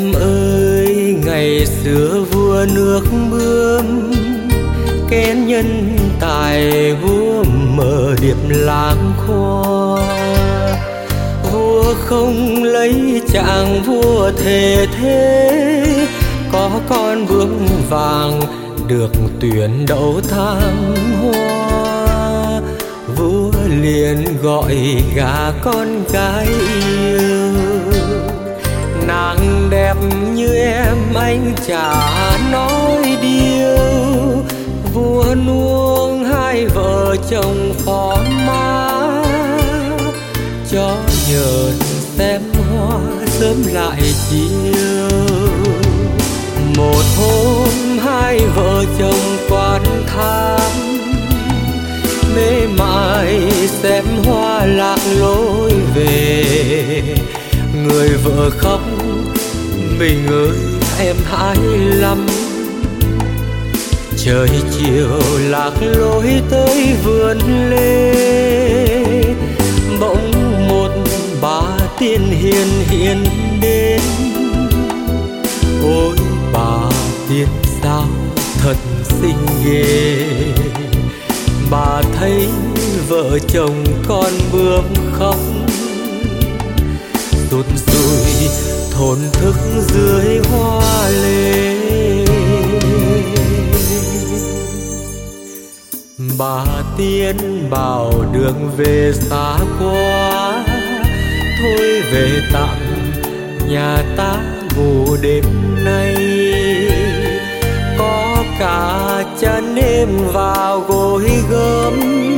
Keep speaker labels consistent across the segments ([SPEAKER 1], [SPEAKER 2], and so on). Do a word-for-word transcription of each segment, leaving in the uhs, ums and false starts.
[SPEAKER 1] Em ơi, ngày xưa vua nước Bướm kén nhân tài vua mở điệp lãng khoa. Vua không lấy chàng vua thề thế, có con bướm vàng được tuyển đậu tham hoa. Vua liền gọi gả con gái yêu, nàng đẹp như em anh chả nói điêu. Vua nuông hai vợ chồng phó mã, cho nhờ xem hoa sớm lại chiều. Một hôm hai vợ chồng quan thám, mê mải xem hoa lạc lối về. Người vợ khóc mình ơi em hãi lắm. Trời chiều lạc lối tới vườn lê, bỗng một bà tiên hiền hiện đến. Ôi bà tiên sao thật xinh ghê, bà thấy vợ chồng con bướm khóc, rụt rùi thổn thức dưới hoa lê. Bà tiên bảo đường về xa quá, thôi về tạm nhà ta ngủ đêm nay. Có cả chăn êm vào gối gấm,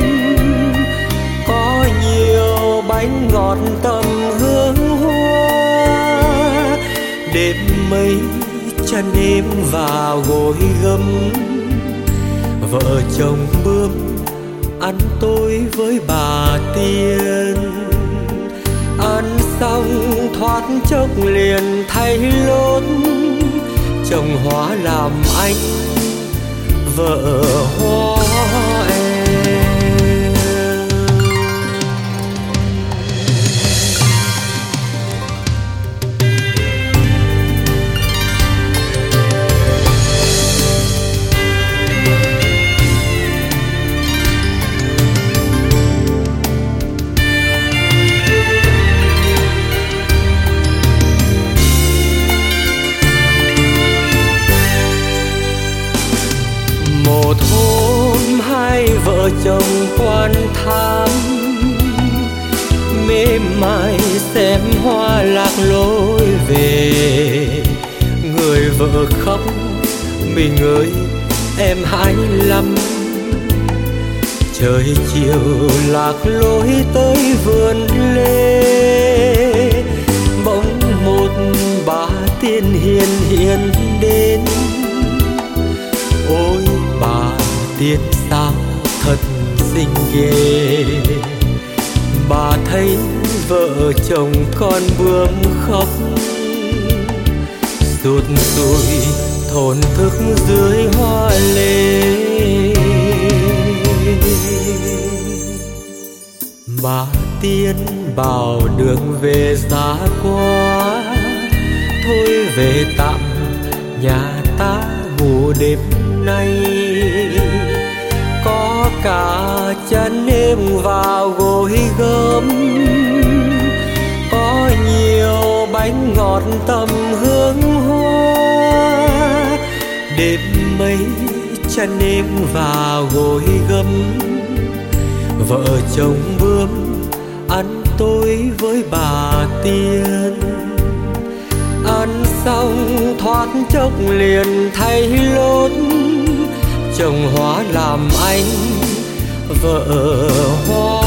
[SPEAKER 1] có nhiều bánh ngọt tầm hương hoa. Đêm mấy chăn êm vào gối gấm, vợ chồng bướm ăn tối với bà tiên. Ăn xong thoát chốc liền thay lốt, chồng hóa làm anh, vợ hóa em. Một hôm hai vợ chồng quan thám, mê mải xem hoa lạc lối về. Người vợ khóc mình ơi em hãi lắm. Trời chiều lạc lối tới vườn lê, bỗng một bà tiên hiền hiện đến. Ôi bà tiên sao thật xinh ghê, bà thấy vợ chồng con bướm khóc, rụt rùi thổn thức dưới hoa lê. Bà tiên bảo đường về xa quá, thôi về tạm nhà ta ngủ đêm nay. Có cả chăn êm vào gối gấm, có nhiều bánh ngọt tầm hương hoa. Đêm mấy chăn êm vào gối gấm, vợ chồng bướm ăn tối với bà tiên. Ăn xong thoát chốc liền thay lốt, chồng hóa làm anh, vợ hóa